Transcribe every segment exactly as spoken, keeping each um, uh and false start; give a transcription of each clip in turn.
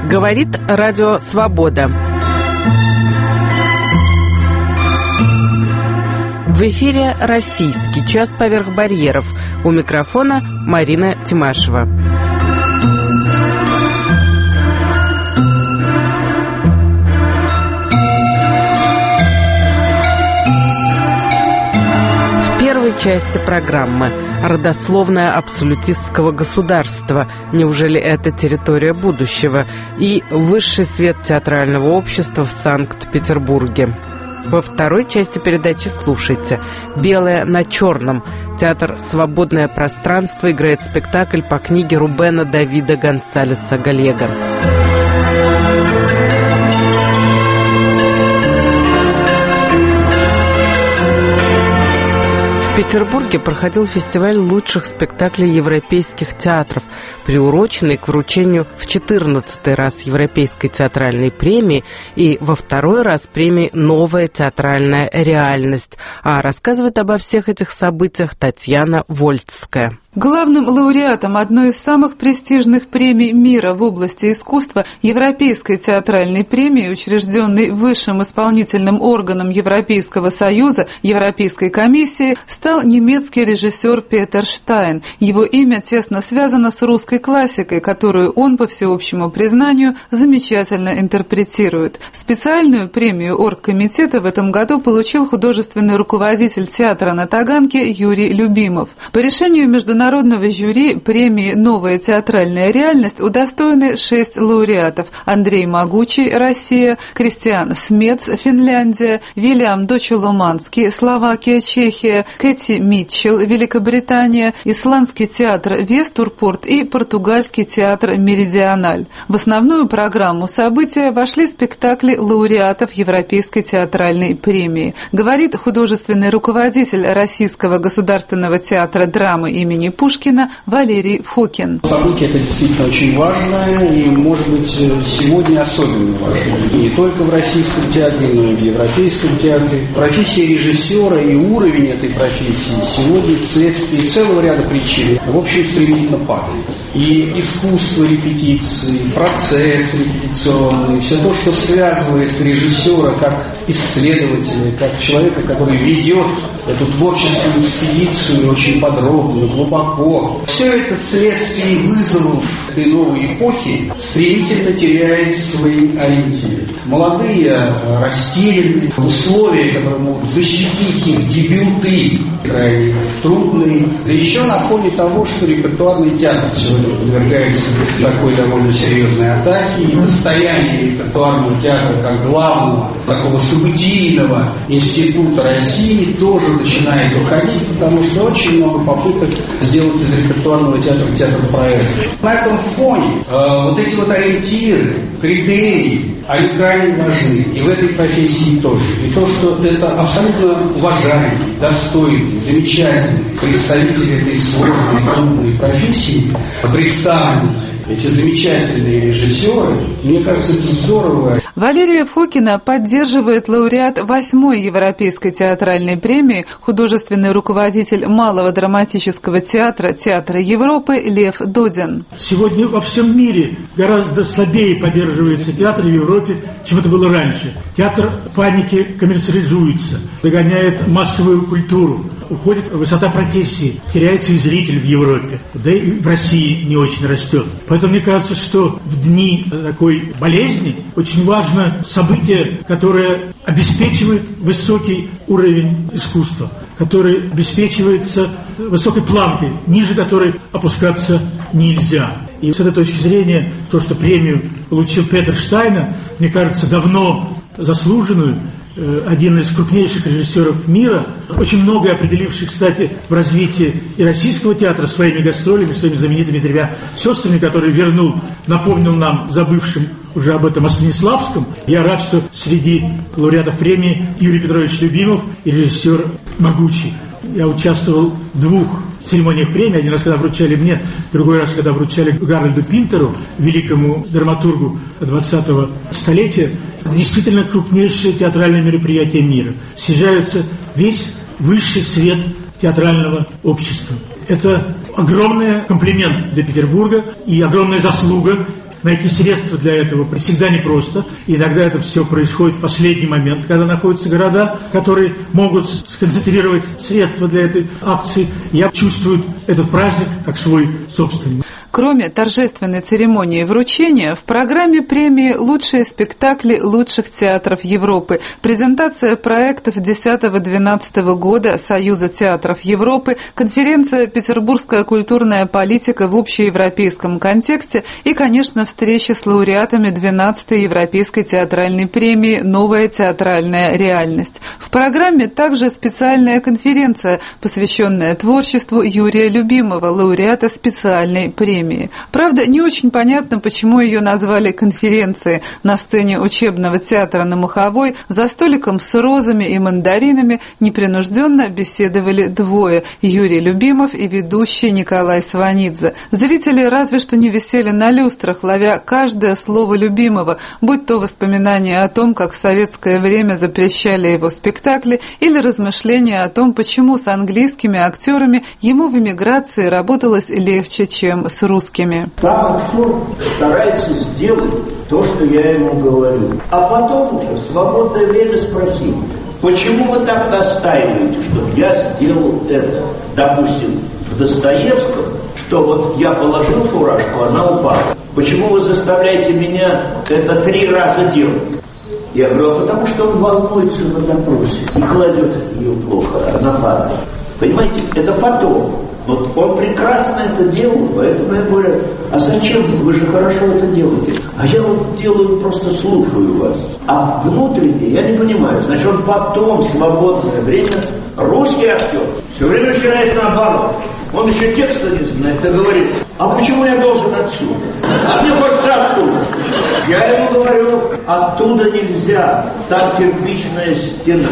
Говорит Радио Свобода. В эфире «Российский час поверх барьеров». У микрофона Марина Тимашева. В первой части программы «Родословная абсолютистского государства. Неужели это территория будущего?» и «Высший свет театрального общества в Санкт-Петербурге». Во второй части передачи слушайте «Белое на черном». Театр «Свободное пространство» играет спектакль по книге Рубена Давида Гонсалеса Галлего. В Петербурге проходил фестиваль лучших спектаклей европейских театров, приуроченный к вручению в четырнадцатый раз Европейской театральной премии и во второй раз премии «Новая театральная реальность». А рассказывает обо всех этих событиях Татьяна Вольцкая. Главным лауреатом одной из самых престижных премий мира в области искусства, Европейской театральной премии, учрежденной высшим исполнительным органом Европейского союза, Европейской комиссии, стал немецкий режиссер Петер Штайн. Его имя тесно связано с русской классикой, которую он, по всеобщему признанию, замечательно интерпретирует. Специальную премию оргкомитета в этом году получил художественный руководитель театра на Таганке Юрий Любимов. По решению международного Народного жюри премии «Новая театральная реальность» удостоены шесть лауреатов: Андрей Могучий, Россия; Кристиан Смец, Финляндия; Вильям Дочелуманский, Словакия, Чехия; Кэти Митчелл, Великобритания; Исландский театр Вестурпорт и португальский театр Меридиональ. В основную программу события вошли спектакли лауреатов Европейской театральной премии. Говорит художественный руководитель Российского государственного театра драмы имени Пушкина Валерий Фокин. Событие это действительно очень важное и, может быть, сегодня особенно важно. Не только в российском театре, но и в европейском театре. Профессия режиссера и уровень этой профессии сегодня вследствие целого ряда причин, в общем, стремительно падает. И искусство репетиции, процесс репетиционный, все то, что связывает режиссера как исследователя, как человека, который ведет эту творческую экспедицию очень подробно, глубоко. Все это вследствие вызовов этой новой эпохи стремительно теряет свои ориентиры. Молодые, растерянные, условия, которые могут защитить их дебюты, крайне трудные. Да еще на фоне того, что репертуарный театр сегодня подвергается такой довольно серьезной атаке, и состояние репертуарного театра как главного, такого событийного института России тоже начинает уходить, потому что очень много попыток сделать из репертуарного театра театр проекта. На этом фоне э, вот эти вот ориентиры, критерии, они крайне важны. И в этой профессии тоже. И то, что это абсолютно уважаемый, достойный, замечательный представитель этой сложной, трудной профессии, представлены эти замечательные режиссеры, мне кажется, это здорово. Валерия Фокина поддерживает лауреат восьмой Европейской театральной премии, художественный руководитель Малого драматического театра Театра Европы Лев Додин. Сегодня во всем мире гораздо слабее поддерживается театр в Европе, чем это было раньше. Театр в панике коммерциализуется, догоняет массовую культуру, уходит высота профессии, теряется и зритель в Европе, да и в России не очень растет. Поэтому мне кажется, что в дни такой болезни очень важно событие, которое обеспечивает высокий уровень искусства, который обеспечивается высокой планкой, ниже которой опускаться нельзя. И с этой точки зрения, то, что премию получил Петер Штайн, мне кажется, давно заслуженную, один из крупнейших режиссеров мира, очень многое определивший, кстати, в развитии и российского театра своими гастролями, своими знаменитыми тремя сестрами, который вернул, напомнил нам, забывшим уже об этом, о Станиславском. Я рад, что среди лауреатов премии Юрий Петрович Любимов и режиссер Могучий. Я участвовал в двух церемониях премии. Один раз, когда вручали мне, другой раз, когда вручали Гарольду Пинтеру, великому драматургу двадцатого столетия. Это действительно крупнейшее театральное мероприятие мира. Съезжается весь высший свет театрального общества. Это огромный комплимент для Петербурга и огромная заслуга найти средства для этого всегда непросто. Иногда это все происходит в последний момент, когда находятся города, которые могут сконцентрировать средства для этой акции. Я чувствую этот праздник как свой собственный. Кроме торжественной церемонии вручения, в программе премии «Лучшие спектакли лучших театров Европы», презентация проектов десятого-двенадцатого года Союза театров Европы, конференция «Петербургская культурная политика в общеевропейском контексте» и, конечно, встречи с лауреатами двенадцатой Европейской театральной премии «Новая театральная реальность». В программе также специальная конференция, посвященная творчеству Юрия Любимого, лауреата специальной премии. Правда, не очень понятно, почему ее назвали конференцией. На сцене учебного театра на Маховой за столиком с розами и мандаринами непринужденно беседовали двое – Юрий Любимов и ведущий Николай Сванидзе. Зрители разве что не висели на люстрах, ловя каждое слово Любимого, будь то воспоминания о том, как в советское время запрещали его спектакли, или размышления о том, почему с английскими актерами ему в эмиграции работалось легче, чем с русскими. Там актер старается сделать то, что я ему говорю. А потом уже в свободное время спросить, почему вы так настаиваете, чтобы я сделал это? Допустим, в Достоевском, что вот я положил фуражку, она упала. Почему вы заставляете меня это три раза делать? Я говорю, а потому что он волнуется на допросе и кладет ее плохо, она падает. Понимаете, это потом. Вот он прекрасно это делал, поэтому я говорю, а зачем? Вы же хорошо это делаете. А я вот делаю, просто слушаю вас. А внутренне я не понимаю. Значит, он потом, в свободное время, русский актер, все время начинает наоборот. Он еще текста не знает, и говорит, а почему я должен отсюда? А мне хочется оттуда. Я ему говорю, оттуда нельзя, там кирпичная стена.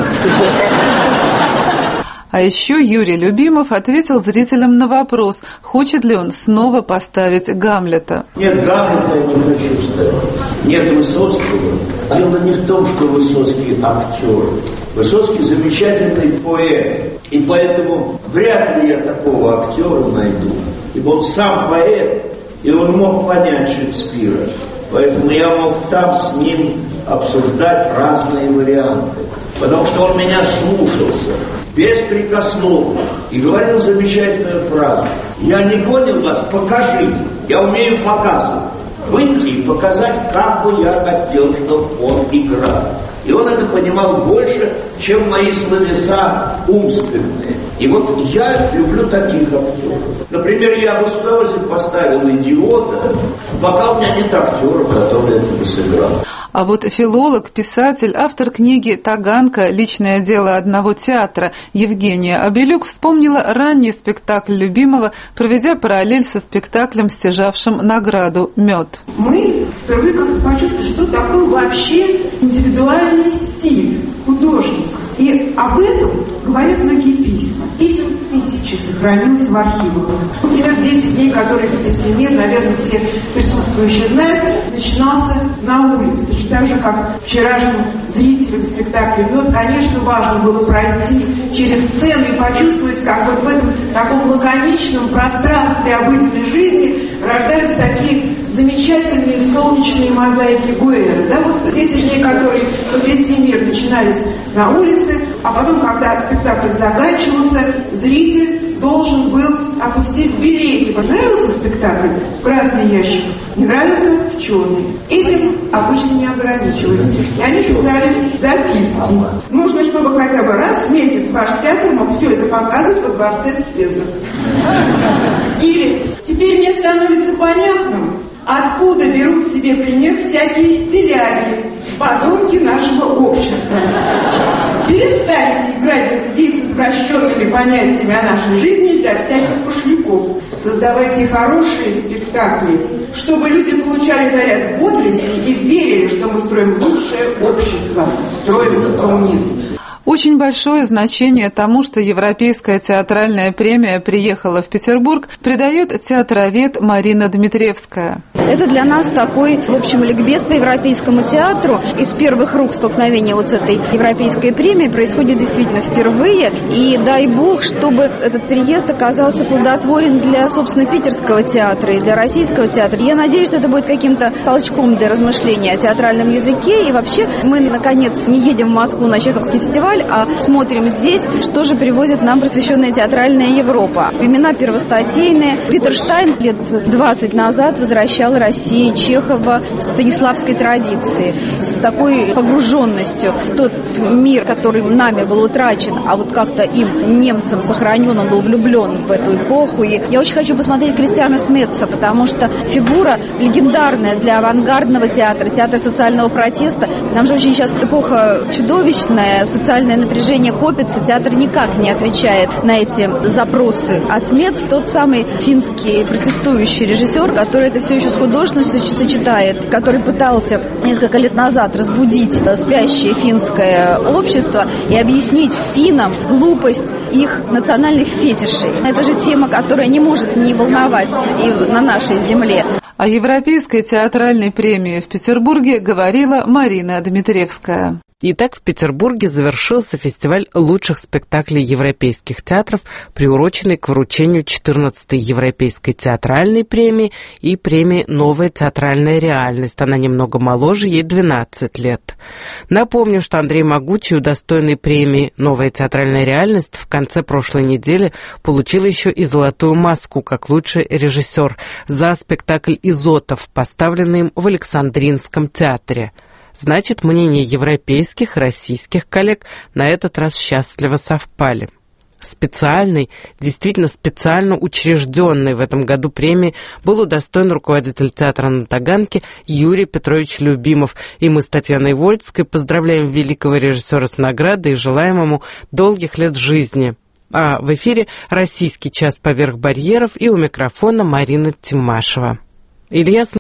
А еще Юрий Любимов ответил зрителям на вопрос, хочет ли он снова поставить Гамлета. Нет, Гамлета я не хочу ставить. Нет Высоцкого. Дело не в том, что Высоцкий актер. Высоцкий замечательный поэт. И поэтому вряд ли я такого актера найду. Ибо он сам поэт, и он мог понять Шекспира. Поэтому я мог там с ним обсуждать разные варианты. Потому что он меня слушался беспрекословно и говорил замечательную фразу. Я не понял вас, покажите. Я умею показывать. Выйти и показать, как бы я хотел, чтобы он играл. И он это понимал больше, чем мои словеса умственные. И вот я люблю таких актеров. Например, я бы с удовольствием поставил «Идиота», пока у меня нет актера, который это бы сыграл. А вот филолог, писатель, автор книги «Таганка. Личное дело одного театра» Евгения Абелюк вспомнила ранний спектакль Любимого, проведя параллель со спектаклем, стяжавшим награду «Мед». Мы впервые как-то почувствовали, что такое вообще индивидуальный стиль художника. И об этом говорят многие письма. Писем тысячи сохранилось в архивах. Например, десять дней, которых если мир, наверное, все присутствующие знают, начинался на улице. Точно так же, как вчерашним зрителям спектакля «Мед», конечно, важно было пройти через сцену и почувствовать, как вот в этом таком лаконичном пространстве обыденной жизни рождаются такие замечательные солнечные мозаики Гуэра. Да, вот десять дней, которые вот весь мир начинались на улице, а потом, когда спектакль заканчивался, зритель должен был опустить билетик. Понравился спектакль? В красный ящик. Не нравился? В черный. Этим обычно не ограничивались. И они писали записки. Нужно, чтобы хотя бы раз в месяц ваш театр мог все это показывать во дворце Спездов. Или «Теперь мне становится понятным, откуда берут себе пример всякие стиляги, подонки нашего общества. Перестаньте играть в людей с извращенными понятиями о нашей жизни для всяких пошляков. Создавайте хорошие спектакли, чтобы люди получали заряд бодрости и верили, что мы строим лучшее общество, строим коммунизм». Очень большое значение тому, что Европейская театральная премия приехала в Петербург, придает театровед Марина Дмитриевская. Это для нас такой, в общем, ликбез по европейскому театру. Из первых рук столкновения вот с этой европейской премией происходит действительно впервые. И дай бог, чтобы этот переезд оказался плодотворен для, собственно, питерского театра и для российского театра. Я надеюсь, что это будет каким-то толчком для размышления о театральном языке. И вообще мы, наконец, не едем в Москву на Чеховский фестиваль, а смотрим здесь, что же привозит нам просвещенная театральная Европа. Имена первостатейные. Питер Штайн лет двадцать назад возвращал России Чехова в станиславской традиции, с такой погруженностью в тот мир, который нами был утрачен, а вот как-то им, немцам, сохранен, он был влюблен в эту эпоху. И я очень хочу посмотреть Кристиана Смитса, потому что фигура легендарная для авангардного театра, театра социального протеста. Нам же очень сейчас эпоха чудовищная, социальное напряжение копится, театр никак не отвечает на эти запросы. А Смитс тот самый финский протестующий режиссер, который это все еще с художественностью сочетает, который пытался несколько лет назад разбудить спящее финское общество и объяснить финнам глупость их национальных фетишей. Это же тема, которая не может не волновать и на нашей земле. О Европейской театральной премии в Петербурге говорила Марина Дмитриевская. Итак, в Петербурге завершился фестиваль лучших спектаклей европейских театров, приуроченный к вручению четырнадцатой Европейской театральной премии и премии «Новая театральная реальность». Она немного моложе, ей двенадцать лет. Напомню, что Андрей Могучий, удостоенный премии «Новая театральная реальность», в конце прошлой недели получил еще и «Золотую маску» как лучший режиссер за спектакль «Изотов», поставленный им в Александринском театре. Значит, мнения европейских и российских коллег на этот раз счастливо совпали. Специальной, действительно специально учрежденной в этом году премии был удостоен руководитель театра на Таганке Юрий Петрович Любимов. И мы с Татьяной Вольцкой поздравляем великого режиссера с наградой и желаем ему долгих лет жизни. А в эфире «Российский час поверх барьеров» и у микрофона Марина Тимашева. Илья